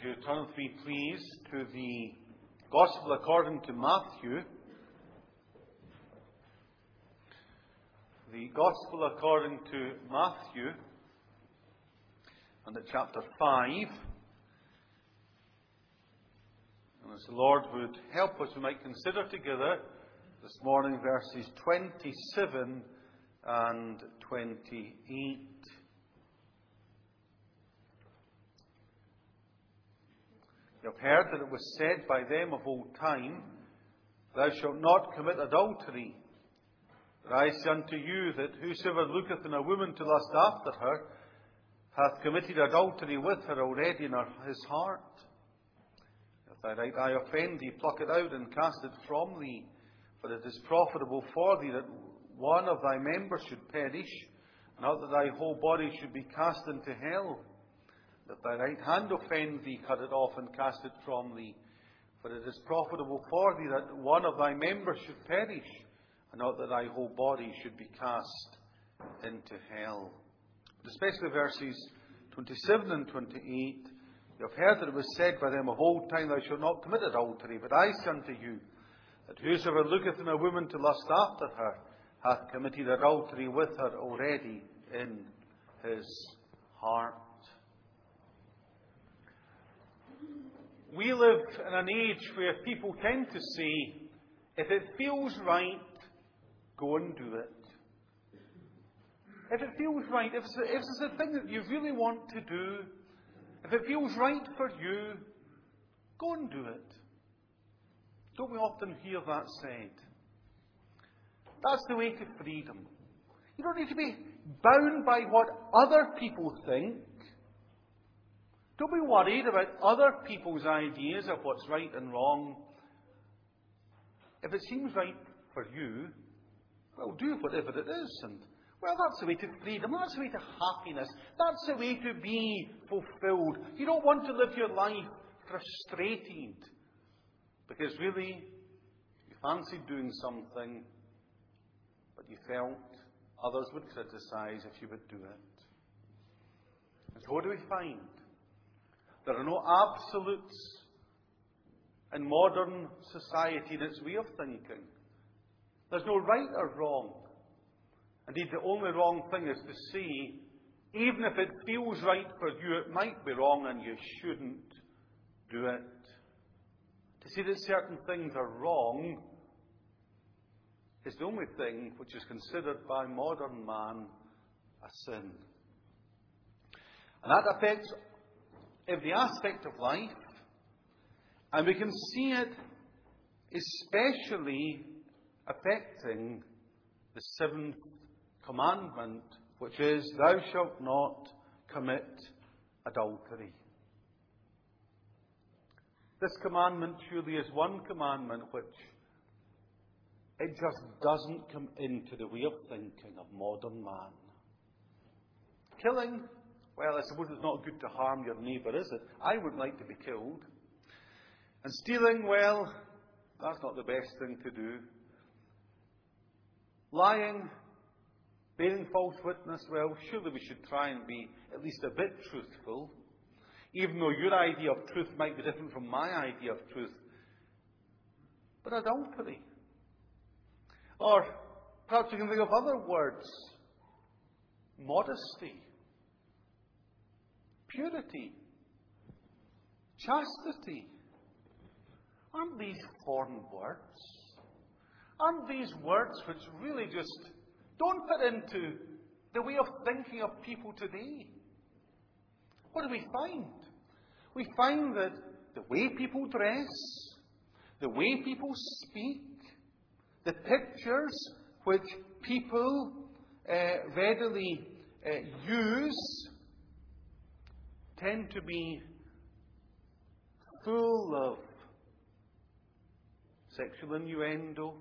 you turn with me, please, to the Gospel according to Matthew. The Gospel according to Matthew, and at chapter 5. And as the Lord would help us, we might consider together this morning verses 27 and 28. You have heard that it was said by them of old time, Thou shalt not commit adultery. But I say unto you that whosoever looketh on a woman to lust after her hath committed adultery with her already in his heart. If thy right eye offend thee, pluck it out and cast it from thee. For it is profitable for thee that one of thy members should perish, not that thy whole body should be cast into hell. If thy right hand offend thee, cut it off and cast it from thee. For it is profitable for thee that one of thy members should perish, and not that thy whole body should be cast into hell. But especially verses 27 and 28, you have heard that it was said by them of old time, Thou shalt not commit adultery. But I say unto you, that whosoever looketh on a woman to lust after her, hath committed adultery with her already in his heart. We live in an age where people tend to say, if it feels right, go and do it. If it feels right, if it's a thing that you really want to do, if it feels right for you, go and do it. Don't we often hear that said? That's the way to freedom. You don't need to be bound by what other people think. Don't be worried about other people's ideas of what's right and wrong. If it seems right for you, well, do whatever it is. And, well, that's the way to freedom. That's the way to happiness. That's the way to be fulfilled. You don't want to live your life frustrated because really you fancied doing something, but you felt others would criticize if you would do it. And so what do we find? There are no absolutes in modern society in its way of thinking. There's no right or wrong. Indeed, the only wrong thing is to say, even if it feels right for you, it might be wrong and you shouldn't do it. To say that certain things are wrong is the only thing which is considered by modern man a sin. And that affects every aspect of life, and we can see it especially affecting the seventh commandment, which is, Thou shalt not commit adultery. This commandment surely is one commandment which it just doesn't come into the way of thinking of modern man. Killing, well, I suppose it's not good to harm your neighbour, is it? I wouldn't like to be killed. And stealing, well, that's not the best thing to do. Lying, bearing false witness, well, surely we should try and be at least a bit truthful, even though your idea of truth might be different from my idea of truth. But adultery. Or perhaps you can think of other words. Modesty. Purity, chastity. Aren't these foreign words? Aren't these words which really just don't fit into the way of thinking of people today? What do we find? We find that the way people dress, the way people speak, the pictures which people readily use tend to be full of sexual innuendo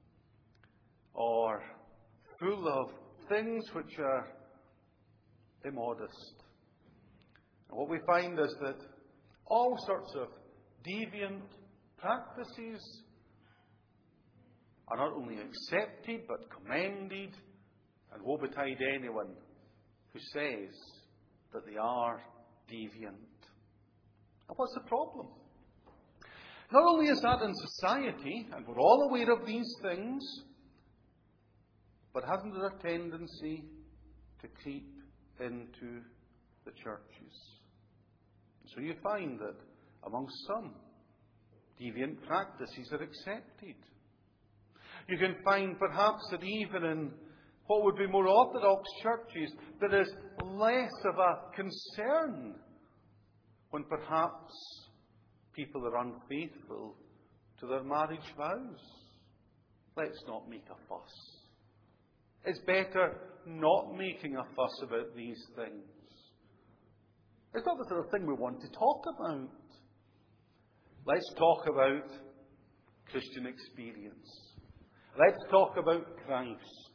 or full of things which are immodest. And what we find is that all sorts of deviant practices are not only accepted but commended, and woe betide anyone who says that they are deviant. what's the problem? Not only is that in society, and we're all aware of these things, but hasn't there a tendency to creep into the churches? So you find that among some, deviant practices are accepted. You can find perhaps that even in what would be more orthodox churches, there is less of a concern when perhaps people are unfaithful to their marriage vows. Let's not make a fuss. It's better not making a fuss about these things. It's not the sort of thing we want to talk about. Let's talk about Christian experience. Let's talk about Christ.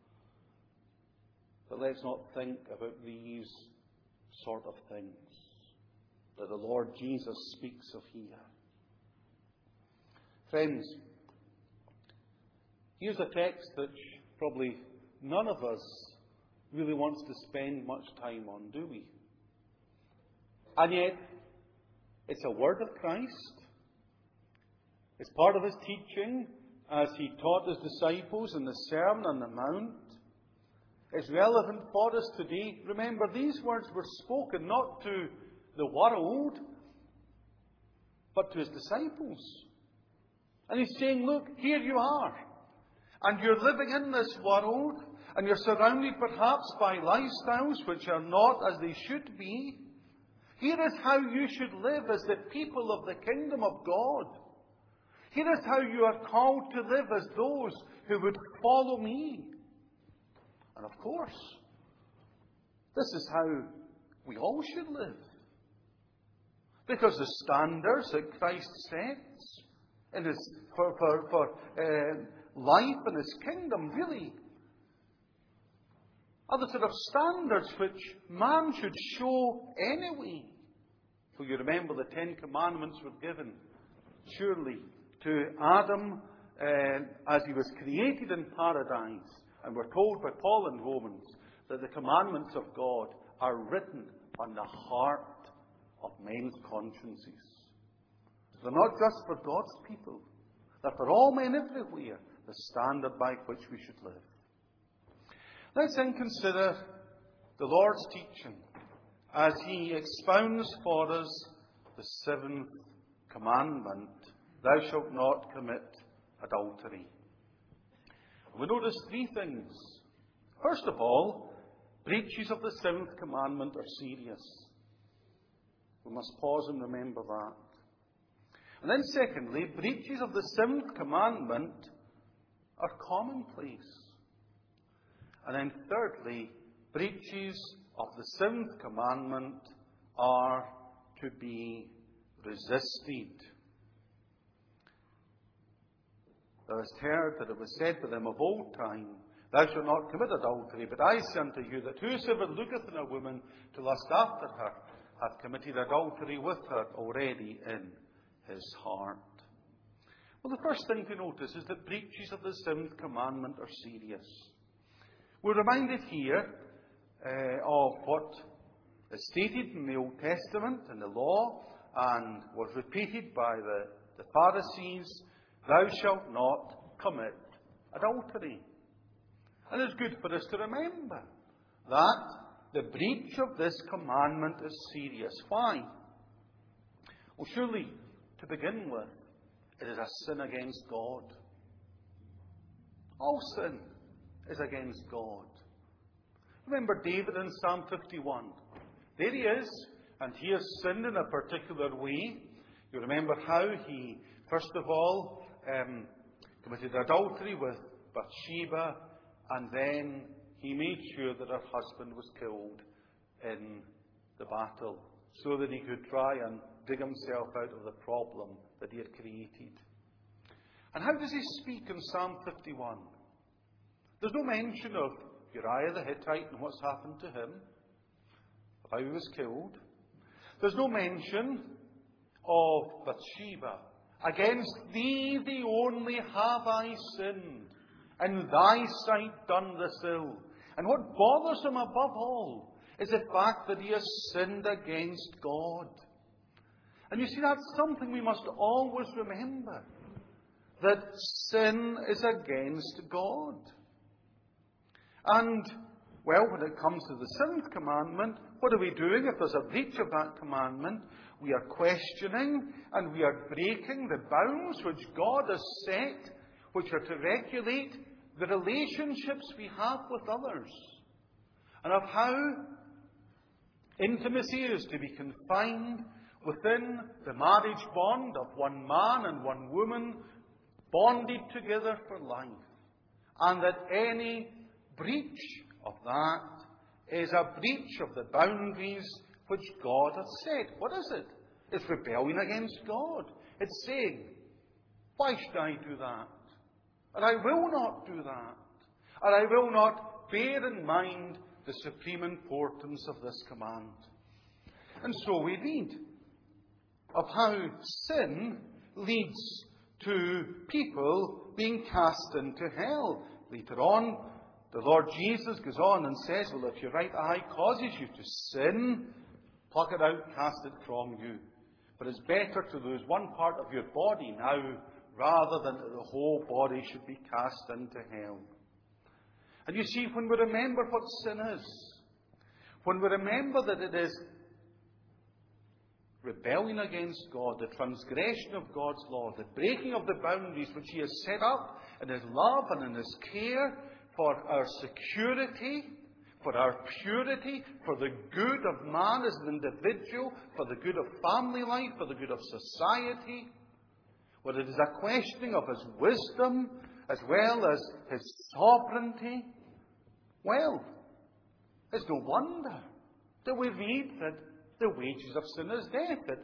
But let's not think about these sort of things that the Lord Jesus speaks of here. Friends, here's a text that probably none of us really wants to spend much time on, do we? And yet, it's a word of Christ. It's part of His teaching as He taught His disciples in the Sermon on the Mount. It's relevant for us today. Remember, these words were spoken not to the world, but to His disciples. And He's saying, look, here you are. And you're living in this world, and you're surrounded perhaps by lifestyles which are not as they should be. Here is how you should live as the people of the kingdom of God. Here is how you are called to live as those who would follow me. And of course, this is how we all should live. Because the standards that Christ sets in for life in His kingdom really are the sort of standards which man should show anyway. For you remember the 10 Commandments were given, surely, to Adam as he was created in paradise. And we're told by Paul in Romans that the commandments of God are written on the heart of men's consciences. They're not just for God's people. They're for all men everywhere, the standard by which we should live. Let's then consider the Lord's teaching as He expounds for us the 7th commandment, thou shalt not commit adultery. We notice 3 things. First of all, breaches of the 7th commandment are serious. We must pause and remember that. And then secondly, breaches of the 7th commandment are commonplace. And then thirdly, breaches of the 7th commandment are to be resisted. Thou hast heard that it was said to them of old time, thou shalt not commit adultery, but I say unto you that whosoever looketh on a woman to lust after her hath committed adultery with her already in his heart. Well, the first thing to notice is that breaches of the 7th commandment are serious. We're reminded here of what is stated in the Old Testament, in the law, and was repeated by the Pharisees, thou shalt not commit adultery. And it's good for us to remember that the breach of this commandment is serious. Why? Well, surely, to begin with, it is a sin against God. All sin is against God. Remember David in Psalm 51. There he is, and he has sinned in a particular way. You remember how he, first of all, committed adultery with Bathsheba, and then he made sure that her husband was killed in the battle, so that he could try and dig himself out of the problem that he had created. And how does he speak in Psalm 51? There's no mention of Uriah the Hittite and what's happened to him, of how he was killed. There's no mention of Bathsheba. Against thee, thee only, have I sinned, and thy sight done this ill. And what bothers him above all is the fact that he has sinned against God. And you see, that's something we must always remember, that sin is against God. And, well, when it comes to the seventh commandment, what are we doing if there's a breach of that commandment? We are questioning and we are breaking the bounds which God has set, which are to regulate the relationships we have with others, and of how intimacy is to be confined within the marriage bond of one man and one woman, bonded together for life, and that any breach of that is a breach of the boundaries which God hath set. What is it? It's rebellion against God. It's saying, why should I do that? And I will not do that. And I will not bear in mind the supreme importance of this command. And so we read of how sin leads to people being cast into hell. Later on, the Lord Jesus goes on and says, well, if your right eye causes you to sin, pluck it out, cast it from you. But it's better to lose one part of your body now, rather than that the whole body should be cast into hell. And you see, when we remember what sin is, when we remember that it is rebellion against God, the transgression of God's law, the breaking of the boundaries which He has set up in His love and in His care for our security, for our purity, for the good of man as an individual, for the good of family life, for the good of society, where it is a questioning of His wisdom as well as His sovereignty, well, it's no wonder that we read that the wages of sin is death, that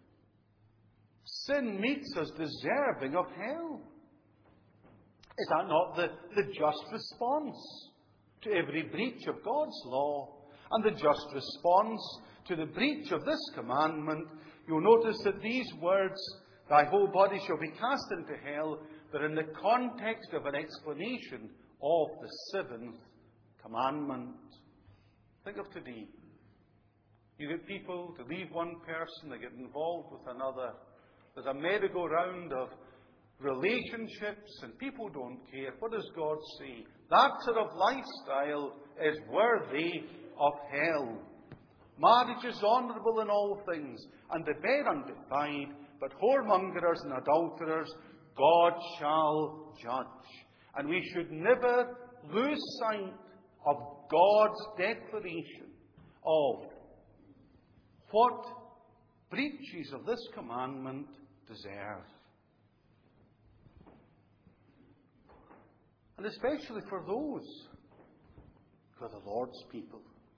sin makes us deserving of hell. Is that not the just response to every breach of God's law and the just response to the breach of this commandment? You'll notice that these words, thy whole body shall be cast into hell, they're in the context of an explanation of the seventh commandment. Think of today. You get people to leave one person, they get involved with another. There's a merry-go-round of relationships, and people don't care. What does God say? That sort of lifestyle is worthy of hell. Marriage is honourable in all things, and the bed undefiled, but whoremongers and adulterers God shall judge. And we should never lose sight of God's declaration of what breaches of this commandment deserve. And especially for those who are the Lord's people.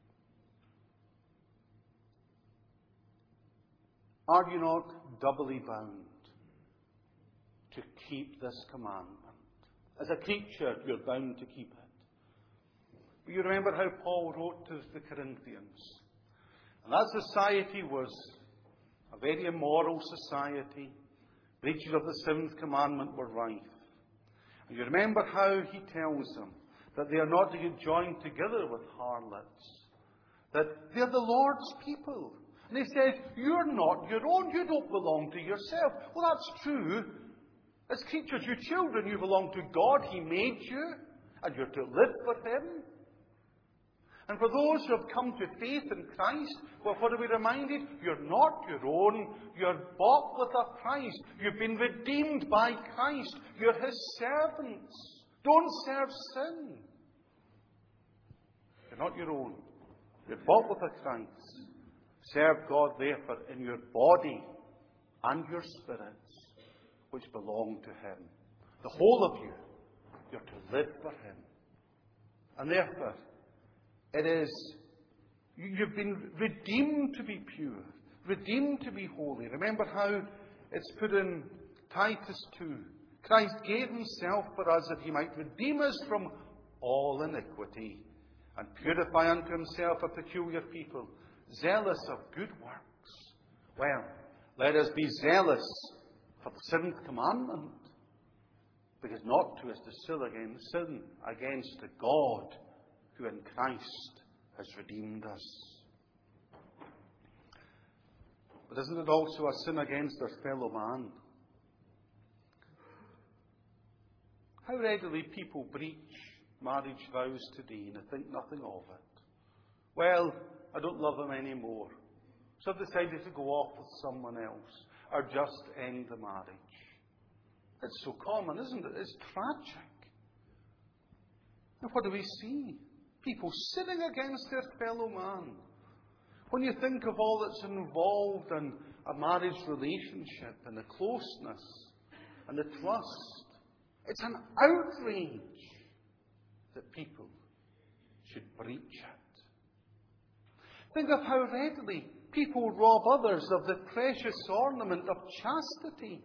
Are you not doubly bound to keep this commandment? As a creature, you're bound to keep it. But you remember how Paul wrote to the Corinthians. And that society was a very immoral society. Breaches of the seventh commandment were rife. And you remember how he tells them that they are not to get joined together with harlots. That they're the Lord's people. And he says, you're not your own. You don't belong to yourself. Well, that's true. As creatures, you children, you belong to God. He made you. And you're to live with Him. And for those who have come to faith in Christ, well, what are we reminded? You're not your own. You're bought with a price. You've been redeemed by Christ. You're His servants. Don't serve sin. You're not your own. You're bought with a price. Serve God, therefore, in your body and your spirits, which belong to Him. The whole of you, you're to live for Him. And therefore, it is, you've been redeemed to be pure, redeemed to be holy. Remember how it's put in Titus 2. Christ gave Himself for us that He might redeem us from all iniquity and purify unto Himself a peculiar people, zealous of good works. Well, let us be zealous for the seventh commandment, because not to us to sin against the God who in Christ has redeemed us. But isn't it also a sin against their fellow man? How readily people breach marriage vows today and think nothing of it. Well, I don't love him anymore, so I've decided to go off with someone else, or just end the marriage. It's so common, isn't it? It's tragic. And what do we see? People sinning against their fellow man. When you think of all that's involved in a marriage relationship, and the closeness, and the trust, it's an outrage that people should breach it. Think of how readily people rob others of the precious ornament of chastity,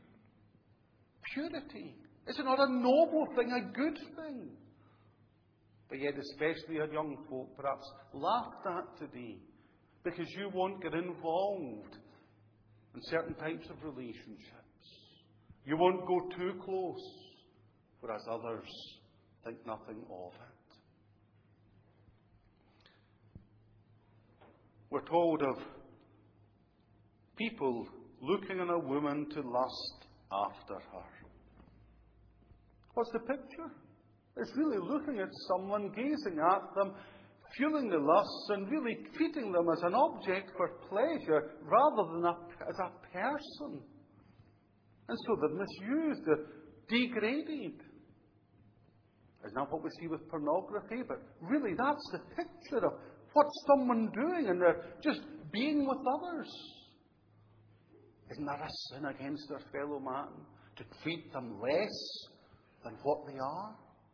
purity. Is it not a noble thing, a good thing? But yet, especially our young folk, perhaps laughed at today because you won't get involved in certain types of relationships. You won't go too close, whereas others think nothing of it. We're told of people looking on a woman to lust after her. What's the picture? It's really looking at someone, gazing at them, fueling the lusts, and really treating them as an object for pleasure rather than as a person. And so they're misused, they're degraded. Isn't that what we see with pornography? But really, that's the picture of what's someone doing, and they're just being with others. Isn't that a sin against their fellow man? To treat them less than what they are?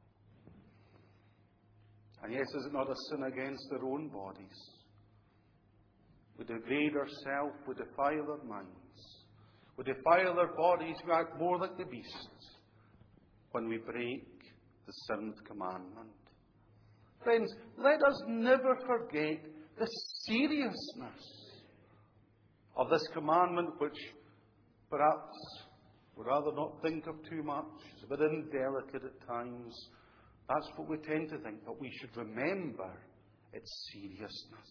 And yes, is it not a sin against their own bodies? We degrade ourselves, we defile our minds, we defile our bodies, we act more like the beasts when we break the seventh commandment. Friends, let us never forget the seriousness of this commandment, which perhaps we'd rather not think of too much. It's a bit indelicate at times. That's what we tend to think, but we should remember its seriousness.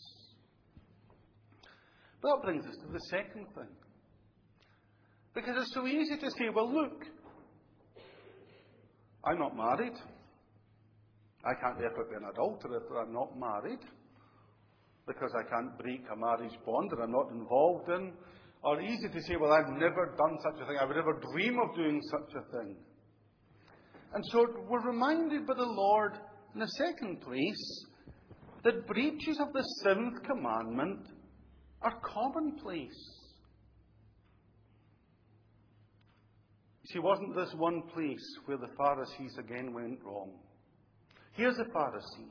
But that brings us to the second thing. Because it's so easy to say, well, look, I'm not married. I can't therefore be an adulterer if I'm not married, because I can't break a marriage bond that I'm not involved in. Or easy to say, well, I've never done such a thing. I would never dream of doing such a thing. And so we're reminded by the Lord, in the second place, that breaches of the seventh commandment are commonplace. You see, wasn't this one place where the Pharisees again went wrong? Here's a Pharisee.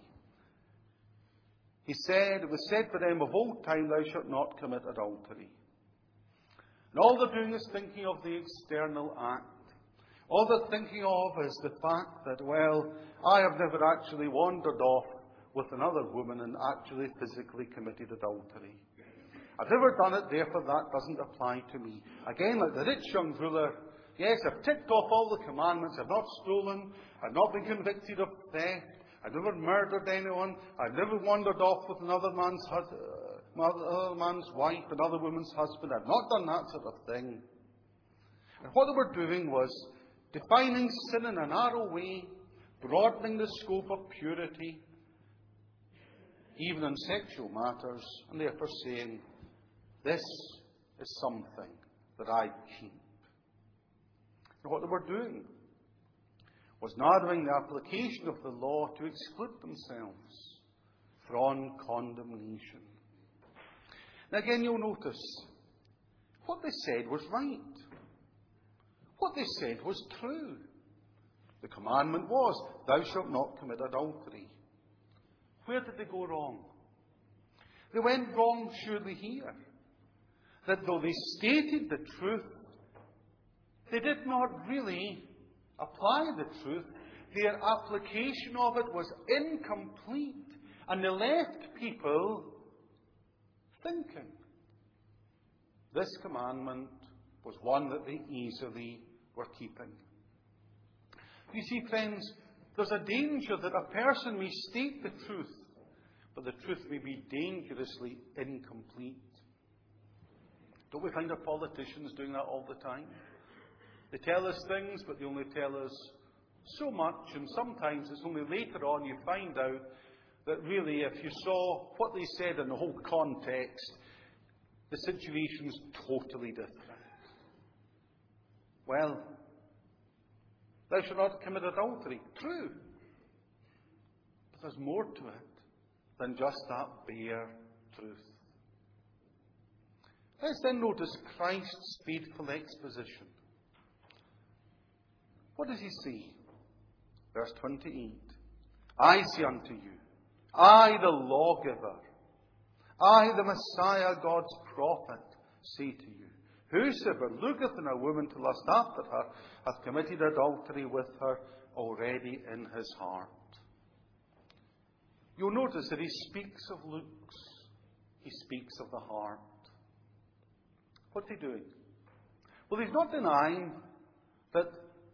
It was said to them of old time, thou shalt not commit adultery. And all they're doing is thinking of the external act. All they're thinking of is the fact that, well, I have never actually wandered off with another woman and actually physically committed adultery. I've never done it, therefore that doesn't apply to me. Again, like the rich young ruler, yes, I've ticked off all the commandments. I've not stolen. I've not been convicted of theft. I've never murdered anyone. I've never wandered off with another man's wife, another woman's husband. I've not done that sort of thing. And what they were doing was defining sin in a narrow way, broadening the scope of purity, even in sexual matters, and therefore saying, this is something that I keep. And what they were doing was narrowing the application of the law to exclude themselves from condemnation. Now again, you'll notice what they said was right. What they said was true. The commandment was, thou shalt not commit adultery. Where did they go wrong? They went wrong surely here. That though they stated the truth, they did not really apply the truth. Their application of it was incomplete. And they left people thinking this commandment was one that they easily were keeping. You see, friends, there's a danger that a person may state the truth, but the truth may be dangerously incomplete. Don't we find our politicians doing that all the time? They tell us things, but they only tell us so much, and sometimes it's only later on you find out that really, if you saw what they said in the whole context, the situation's totally different. Well, thou shalt not commit adultery. True. But there's more to it than just that bare truth. Let's then notice Christ's faithful exposition. What does he say? Verse 28. I say unto you, I, the lawgiver, I, the Messiah, God's prophet, say to you, whosoever looketh on a woman to lust after her hath committed adultery with her already in his heart. You'll notice that he speaks of looks. He speaks of the heart. What's he doing? Well, he's not denying that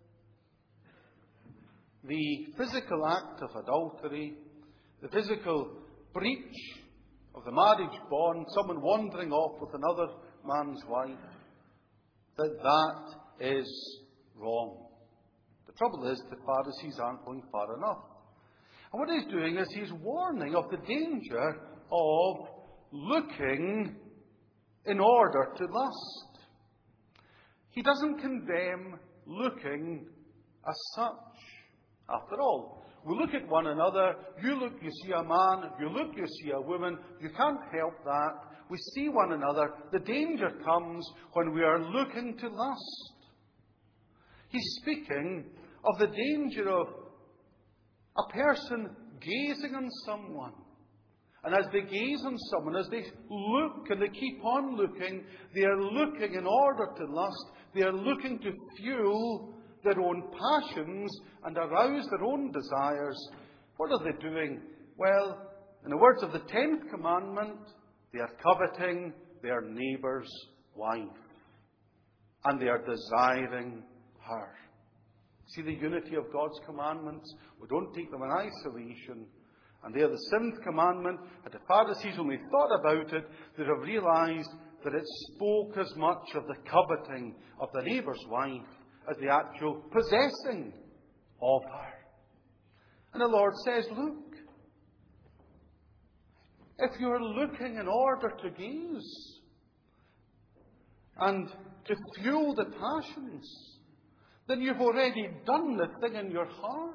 the physical act of adultery, the physical breach of the marriage bond, someone wandering off with another man's wife, that is wrong. The trouble is the Pharisees aren't going far enough. And what he's doing is he's warning of the danger of looking in order to lust. He doesn't condemn looking as such. After all, we look at one another. You look, you see a man. You look, you see a woman. You can't help that. We see one another. The danger comes when we are looking to lust. He's speaking of the danger of a person gazing on someone. And as they gaze on someone, as they look and they keep on looking, they are looking in order to lust. They are looking to fuel their own passions and arouse their own desires. What are they doing? Well, in the words of the 10th commandment, they are coveting their neighbour's wife. And they are desiring her. See the unity of God's commandments? We don't take them in isolation. And they are the 7th commandment. Had the Pharisees only thought about it, they'd have realized that it spoke as much of the coveting of the neighbour's wife as the actual possessing of her. And the Lord says, look, if you're looking in order to gaze and to fuel the passions, then you've already done the thing in your heart.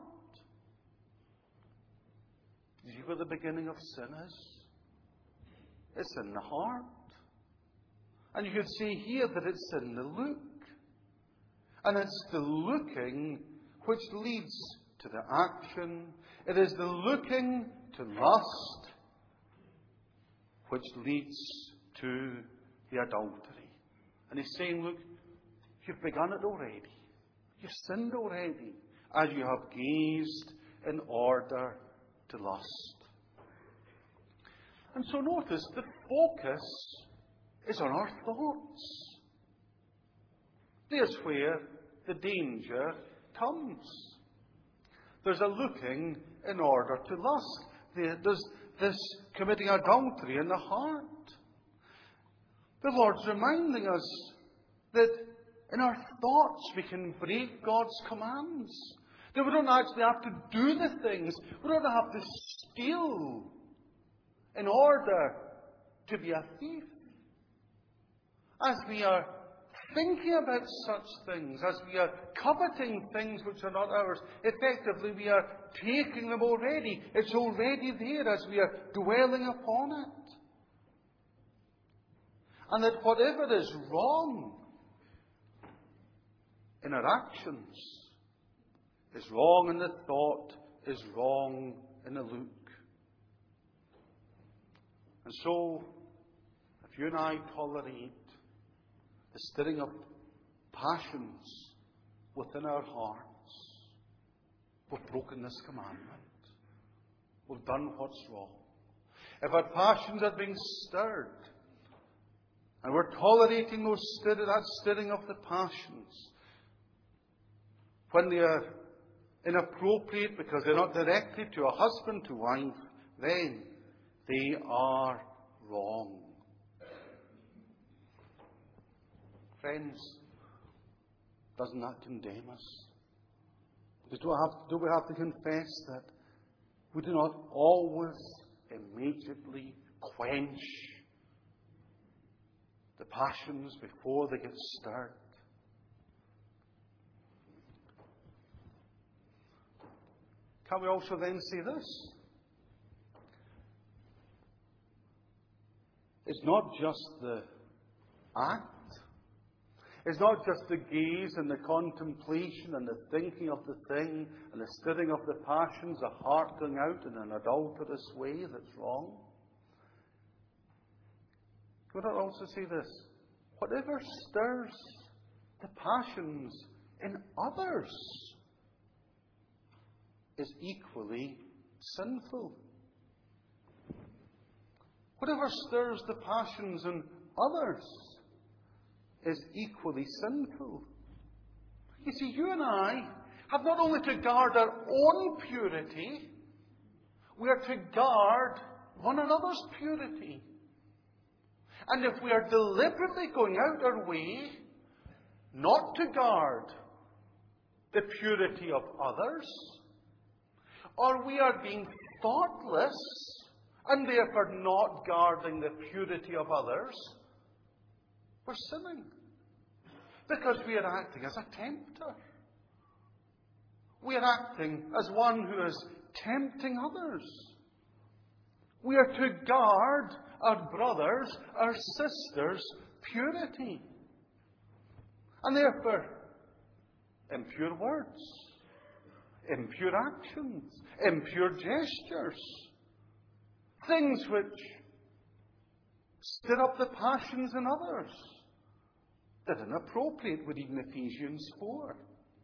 You see where the beginning of sin is? It's in the heart. And you could say here that it's in the look. And it's the looking which leads to the action. It is the looking to lust which leads to the adultery. And he's saying, look, you've begun it already. You've sinned already as you have gazed in order to lust. And so notice the focus is on our thoughts. There's where the danger comes. There's a looking in order to lust. There's this committing adultery in the heart. The Lord's reminding us that in our thoughts we can break God's commands. That we don't actually have to do the things. We don't have to steal in order to be a thief. As we are thinking about such things, as we are coveting things which are not ours, effectively we are taking them already. It's already there as we are dwelling upon it. And that whatever is wrong in our actions is wrong in the thought, is wrong in the look. And so, if you and I tolerate the stirring of passions within our hearts, we've broken this commandment. We've done what's wrong. If our passions are being stirred, and we're tolerating that stirring of the passions, when they are inappropriate because they're not directed to a husband, to wife, then they are wrong. Friends, doesn't that condemn us? Do we have to confess that we do not always immediately quench the passions before they get stirred? Can we also then say this? It's not just the act. It's not just the gaze and the contemplation and the thinking of the thing and the stirring of the passions, the heart going out in an adulterous way that's wrong. Could I also say this? Whatever stirs the passions in others is equally sinful. Whatever stirs the passions in others is equally sinful. You see, you and I have not only to guard our own purity, we are to guard one another's purity. And if we are deliberately going out our way not to guard the purity of others, or we are being thoughtless and therefore not guarding the purity of others, we're sinning. Because we are acting as a tempter. We are acting as one who is tempting others. We are to guard our brothers, our sisters' purity. And therefore, impure words, impure actions, impure gestures, things which stir up the passions in others, that are inappropriate with even Ephesians 4.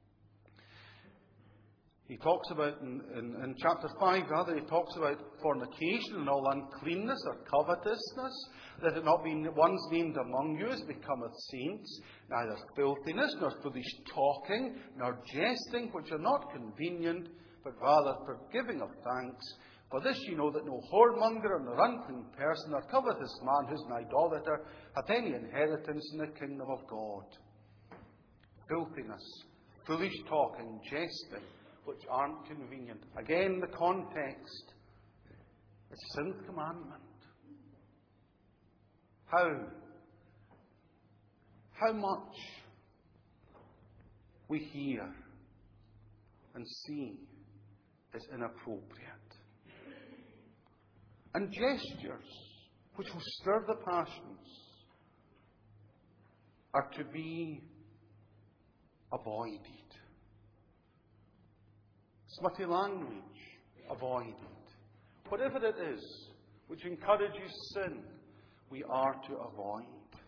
He talks about, in chapter 5 rather, he talks about fornication and all uncleanness or covetousness, that it not be once named among you as becometh saints, neither filthiness, nor foolish talking, nor jesting, which are not convenient, but rather for giving of thanks. For this you know that no whoremonger, nor unclean person, nor covetous man, who is an idolater, hath any inheritance in the kingdom of God. Filthiness, foolish talking, jesting, which aren't convenient. Again, the context is sin's commandment. How much we hear and see is inappropriate. And gestures which will stir the passions are to be avoided. Smutty language, avoided. Whatever it is which encourages sin, we are to avoid.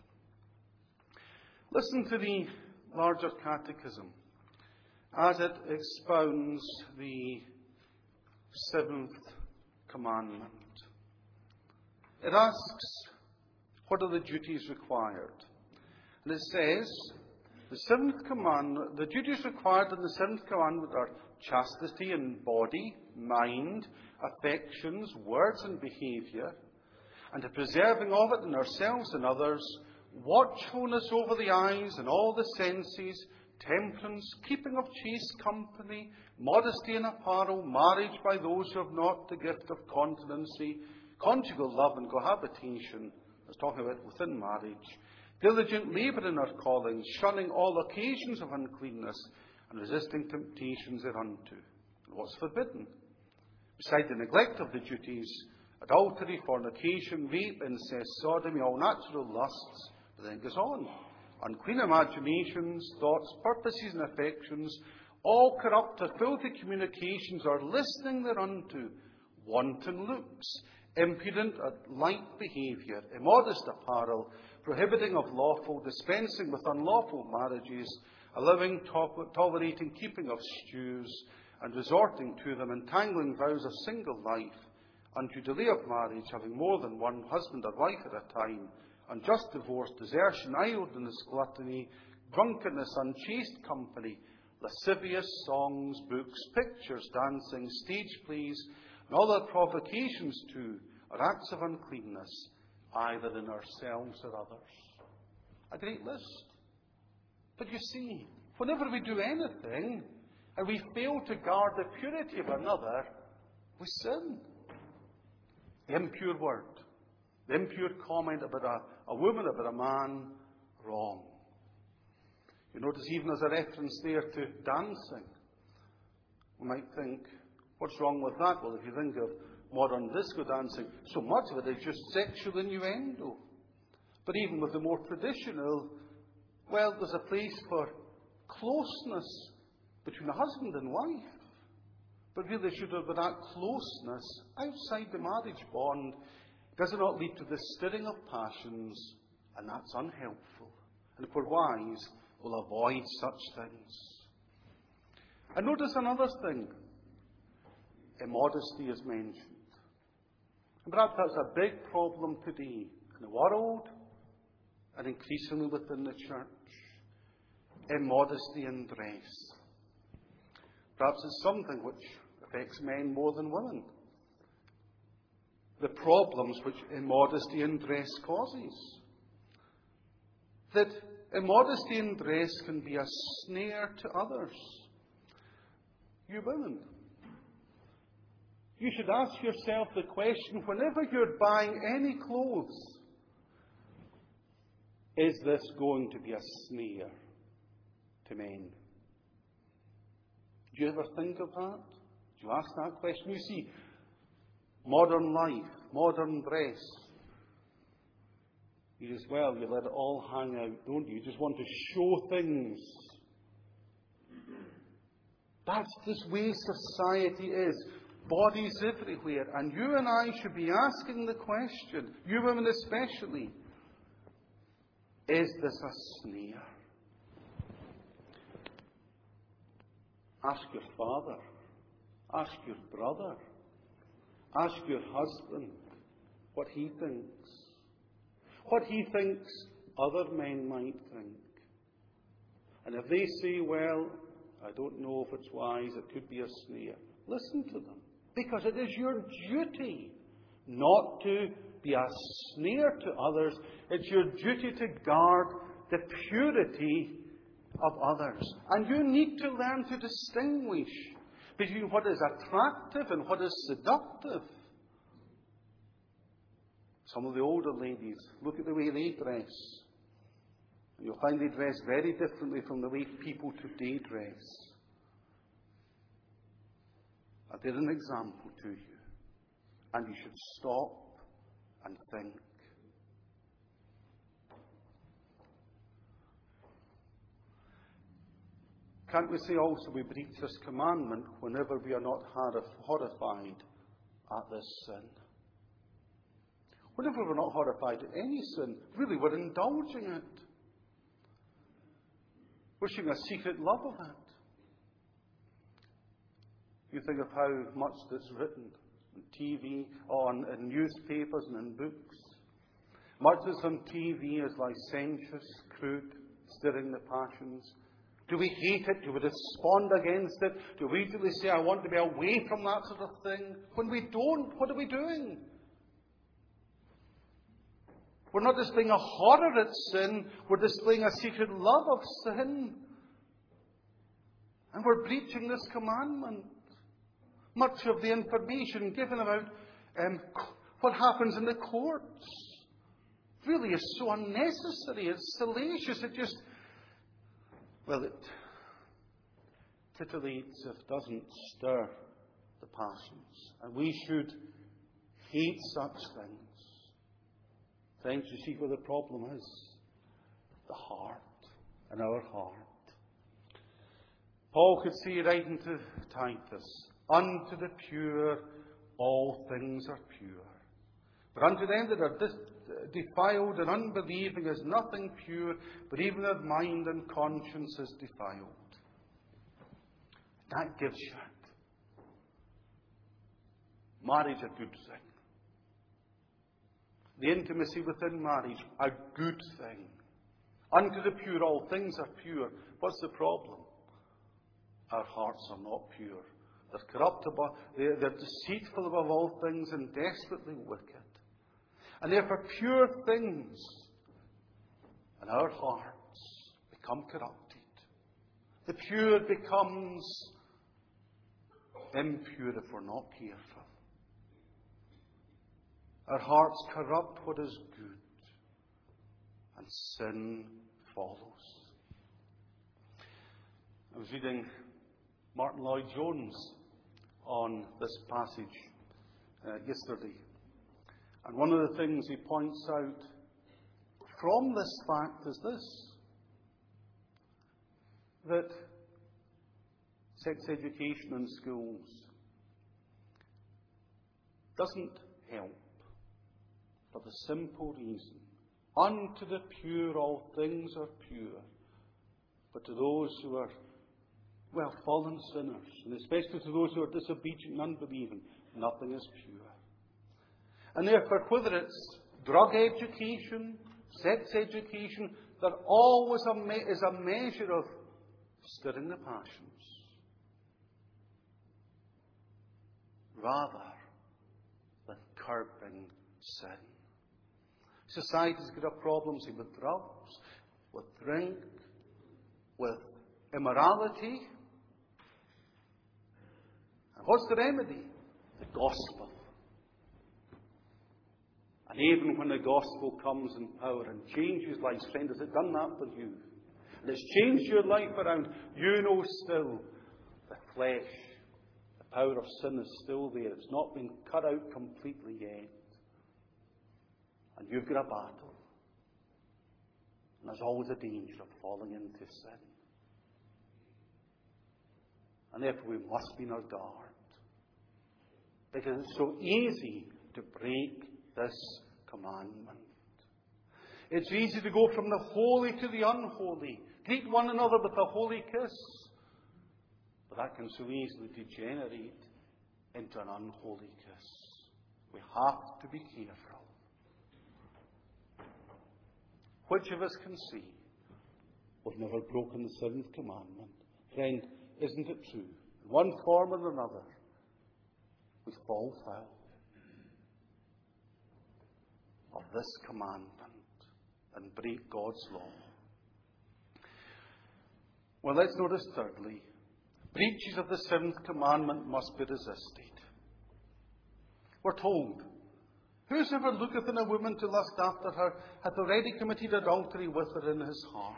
Listen to the larger catechism as it expounds the 7th commandment. It asks, what are the duties required? And it says, the duties required in the 7th commandment are chastity in body, mind, affections, words and behaviour, and the preserving of it in ourselves and others, watchfulness over the eyes and all the senses, temperance, keeping of chaste company, modesty in apparel, marriage by those who have not the gift of continency, conjugal love and cohabitation, that's talking about within marriage, diligent labour in our callings, shunning all occasions of uncleanness, and resisting temptations thereunto. And what's forbidden? Beside the neglect of the duties, adultery, fornication, rape, incest, sodomy, all natural lusts, but then it goes on. Unclean imaginations, thoughts, purposes and affections, all corrupt or filthy communications or listening thereunto, wanton looks, impudent or light behaviour, immodest apparel, prohibiting of lawful, dispensing with unlawful marriages, allowing, tolerating, keeping of stews, and resorting to them, entangling vows of single life, unto delay of marriage, having more than one husband or wife at a time, unjust divorce, desertion, idleness, gluttony, drunkenness, unchaste company, lascivious songs, books, pictures, dancing, stage plays, and all other provocations to, or acts of uncleanness, either in ourselves or others. A great list. But you see, whenever we do anything and we fail to guard the purity of another, we sin. The impure word, the impure comment about a woman, about a man, wrong. You notice even there's a reference there to dancing. We might think, what's wrong with that? Well, if you think of modern disco dancing, so much of it is just sexual innuendo. But even with the more traditional, well, there's a place for closeness between a husband and wife. But really, should have been that closeness outside the marriage bond. Does it not lead to the stirring of passions? And that's unhelpful. And if we're wise, we'll avoid such things. And notice another thing. Immodesty is mentioned. And perhaps that's a big problem today in the world and increasingly within the church. Immodesty in dress. Perhaps it's something which affects men more than women. The problems which immodesty in dress causes. That immodesty in dress can be a snare to others. You women, you should ask yourself the question, whenever you're buying any clothes, is this going to be a snare to men? Do you ever think of that? Do you ask that question? You see, modern life, modern dress, you just, well, you let it all hang out, don't you? You just want to show things. That's this way society is. Bodies everywhere. And you and I should be asking the question, you women especially, is this a snare? Ask your father. Ask your brother. Ask your husband what he thinks. What he thinks other men might think. And if they say, well, I don't know if it's wise, it could be a snare, listen to them. Because it is your duty not to be a snare to others. It's your duty to guard the purity of others. And you need to learn to distinguish between what is attractive and what is seductive. Some of the older ladies, look at the way they dress. And you'll find they dress very differently from the way people today dress. They're an example to you. And you should stop and think. Can't we say also we breach this commandment whenever we are not horrified at this sin? Whenever we're not horrified at any sin, really we're indulging it. We're showing a secret love of it. You think of how much that's written on TV, in newspapers and in books. Much that's on TV is licentious, crude, stirring the passions. Do we hate it? Do we respond against it? Do we really say, I want to be away from that sort of thing? When we don't, what are we doing? We're not displaying a horror at sin. We're displaying a secret love of sin. And we're breaching this commandment. Much of the information given about what happens in the courts really is so unnecessary. It's salacious. It just, well, it titillates if it doesn't stir the passions. And we should hate such things. Friends, you see where the problem is? The heart, in our heart. Paul could say right into Titus, unto the pure all things are pure. But unto them that are defiled and unbelieving is nothing pure, but even their mind and conscience is defiled. That gives you it. Marriage a good thing. The intimacy within marriage, a good thing. Unto the pure all things are pure. What's the problem? Our hearts are not pure. They're corruptible, they're deceitful above all things and desperately wicked. And therefore pure things in our hearts become corrupted. The pure becomes impure if we're not careful. Our hearts corrupt what is good, and sin follows. I was reading Martin Lloyd-Jones on this passage yesterday. And one of the things he points out from this fact is this: that sex education in schools doesn't help for the simple reason, unto the pure all things are pure, but to those who are, fallen sinners, and especially to those who are disobedient and unbelieving, nothing is pure. And therefore, whether it's drug education, sex education, there always is a measure of stirring the passions, rather than curbing sin. Society's got a problem, say, with drugs, with drink, with immorality. And what's the remedy? The gospel. And even when the gospel comes in power and changes lives, friend, has it done that for you? And it's changed your life around. You know still the flesh, the power of sin is still there. It's not been cut out completely yet. And you've got a battle. And there's always a danger of falling into sin. And therefore we must be on our guard. Because it's so easy to break this commandment. It's easy to go from the holy to the unholy. Greet one another with a holy kiss. But that can so easily degenerate into an unholy kiss. We have to be careful. Which of us can see we've never broken the seventh commandment? Friend, isn't it true? In one form or another, we fall foul of this commandment and break God's law. Well, let's notice thirdly, breaches of the seventh commandment must be resisted. We're told, whosoever looketh on a woman to lust after her hath already committed adultery with her in his heart.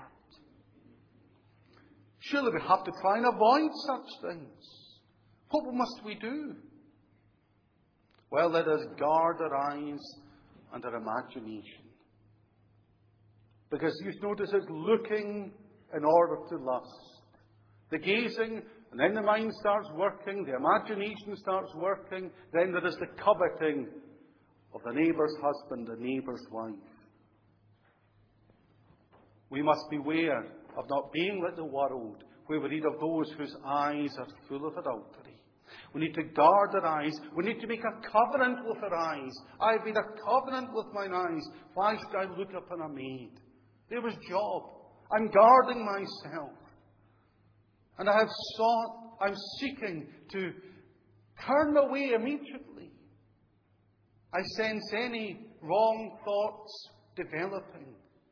Surely we have to try and avoid such things. What must we do? Well, let us guard our eyes and our imagination. Because you notice it's looking in order to lust. The gazing, and then the mind starts working, the imagination starts working, then there is the coveting of the neighbour's husband, the neighbour's wife. We must beware of not being like the world, where we read of those whose eyes are full of adultery. We need to guard our eyes. We need to make a covenant with our eyes. I've made a covenant with mine eyes. Why should I look upon a maid? There was Job. I'm guarding myself. And I'm seeking to turn away immediately. I sense any wrong thoughts developing.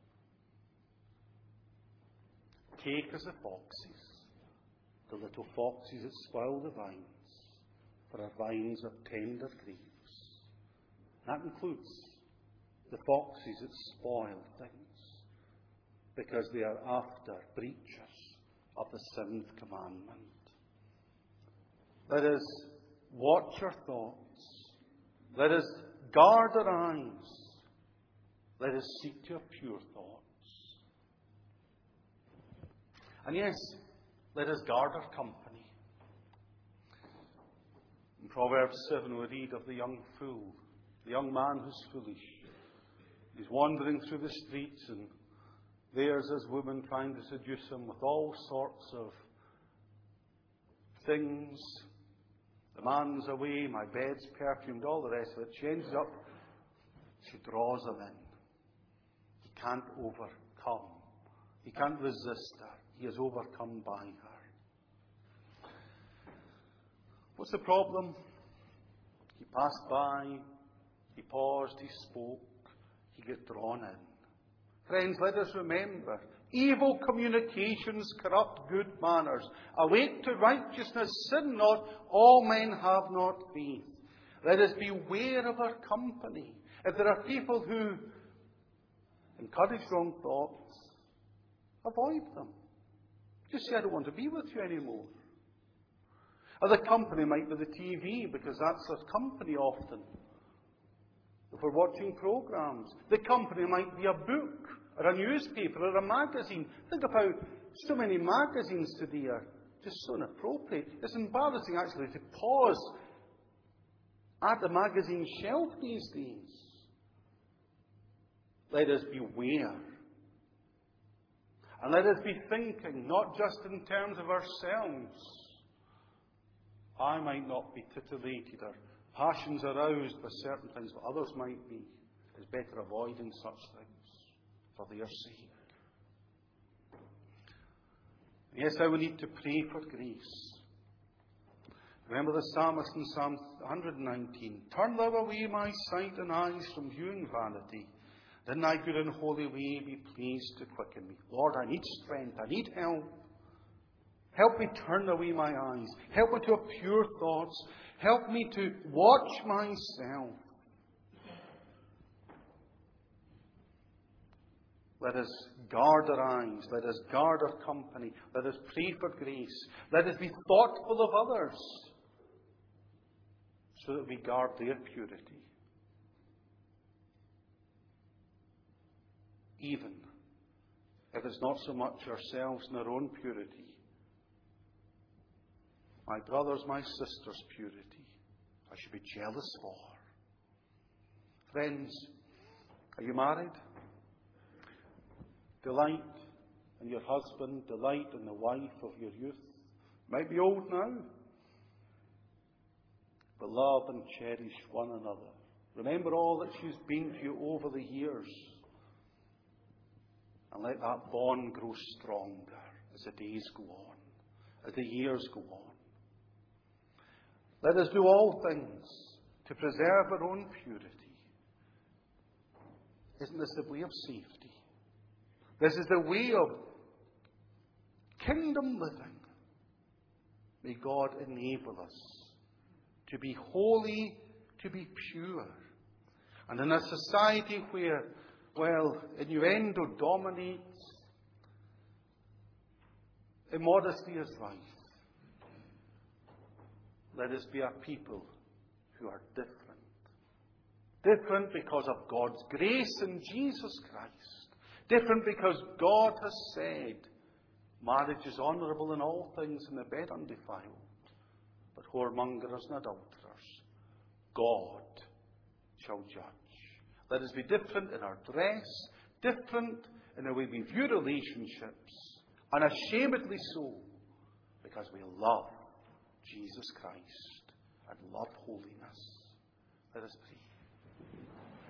Take as the foxes, the little foxes that spoil the vines, for our vines are tender grapes. That includes the foxes that spoil things, because they are after breaches of the seventh commandment. Let us watch our thoughts. Let us guard our eyes. Let us seek to have pure thoughts. And yes, let us guard our company. In Proverbs 7 we read of the young fool, the young man who's foolish. He's wandering through the streets, and there's this woman trying to seduce him with all sorts of things. The man's away, my bed's perfumed, all the rest of it. She ends up, she draws him in. He can't overcome. He can't resist her. He is overcome by her. What's the problem? He passed by, he paused, he spoke, he got drawn in. Friends, let us remember, Evil communications corrupt good manners. Awake to righteousness, sin not, all men have not faith. Let us beware of our company. If there are people who encourage wrong thoughts, avoid them. Just say, I don't want to be with you anymore. Or the company might be the TV, because that's our company often. If we're watching programs, the company might be a book, or a newspaper, or a magazine. Think of how so many magazines today are just so inappropriate. It's embarrassing, actually, to pause at the magazine shelf these days. Let us beware. And let us be thinking, not just in terms of ourselves. I might not be titillated or passions aroused by certain things, but others might be. It's better avoiding such things for their sake. Yes, I will need to pray for grace. Remember the psalmist in Psalm 119. Turn thou away my sight and eyes from viewing vanity. Then thy good and holy way be pleased to quicken me. Lord, I need strength. I need help. Help me turn away my eyes. Help me to have pure thoughts. Help me to watch myself. Let us guard our eyes. Let us guard our company. Let us pray for grace. Let us be thoughtful of others so that we guard their purity. Even if it's not so much ourselves and our own purity. My brother's, my sister's purity, I should be jealous for. Friends, are you married? Delight in your husband, delight in the wife of your youth. Might be old now, but love and cherish one another. Remember all that she's been to you over the years. And let that bond grow stronger as the days go on, as the years go on. Let us do all things to preserve our own purity. Isn't this the way of safety? This is the way of kingdom living. May God enable us to be holy, to be pure. And in a society where, well, innuendo dominates, immodesty is rife. Let us be a people who are different. Different because of God's grace in Jesus Christ. Different because God has said, marriage is honourable in all things and the bed undefiled. But whoremongers and adulterers, God shall judge. Let us be different in our dress, different in the way we view relationships, unashamedly so, because we love Jesus Christ and love holiness. Let us pray.